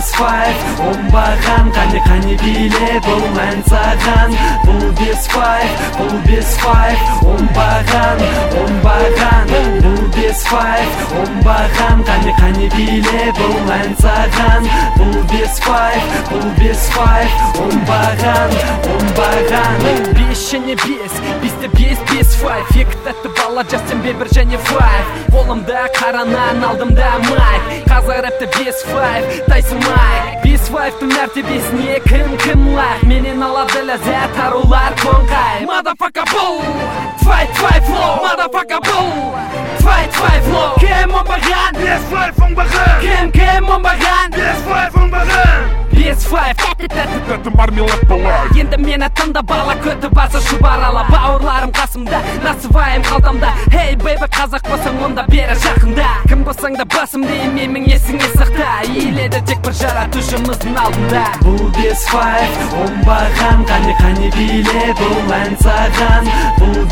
5 оңбаған қане биле бұл ән саған. Бұл 5 оңбаған Бұл 5 оңбаған қане биле бұл ән саған. Бұл 5 оңбаған 5 және 5, бізде 5 екі тәтті бала жасым бе 1 және 5. Қолымда қаранан алдымда майк, қазір рэпті 5 тайсымай. 5-5-тің мәртебесіне кім лайк, менен алады ләззат арулар қоңқай. Motherfucker bull, 5 flow, motherfucker bull, 5 flow. Кім оңбаған? 5 оңбаған. Кім оңбаған? 5 оңбаған. 5 тәтті мармелад бала. Енді мені тыңда бала, көті барса шұбарала. Бауырларым қасымда, насыбайым қалтамда. Hey baby, қазақ болсаң онда бері жақында. Кім болсаң да басым деймін, мен есіңе сақта. Иіледі тек бір жаратушымыздың алдында. Бұл 5 оңбаған қане биле бұл ән саған. Бұл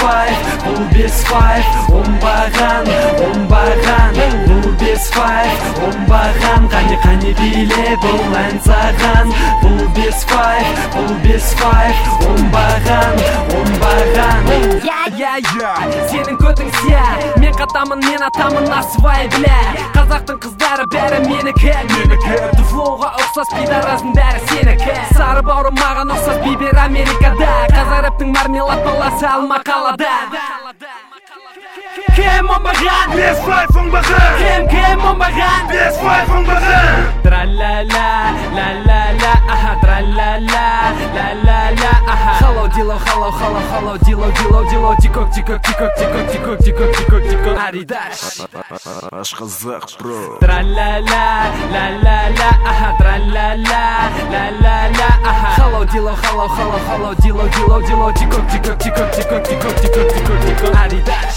5 оңбаған Бұл 5 оңбаған қане биле бұл ән саған. Бұл 5 оңбаған Сенің көтің сия, мен қатамын, мен атамын асывай біле. Қазақтың қыздары бәрі менікі. Туфлоуға ұқсас пидараздың бәрі сенікі. Сары бауырым маған ұқсас бибер Америкада. Қазақ рэптің мармелад баласы алма қалада. Кім оңбаған? 5 оңбаған. Кім оңбаған? 5 оңбаған. Тра-ла-ла, ла-ла-ла, аха, тра-ла-ла, ла-ла-ла, аха. Hello, дило, тикок, аридаш. Аш қазақ, бро. Тра-ла-ла, ла-ла-ла, аха, тра-ла-ла, ла-ла-ла, аха. Hello, дило, тикок, аридаш.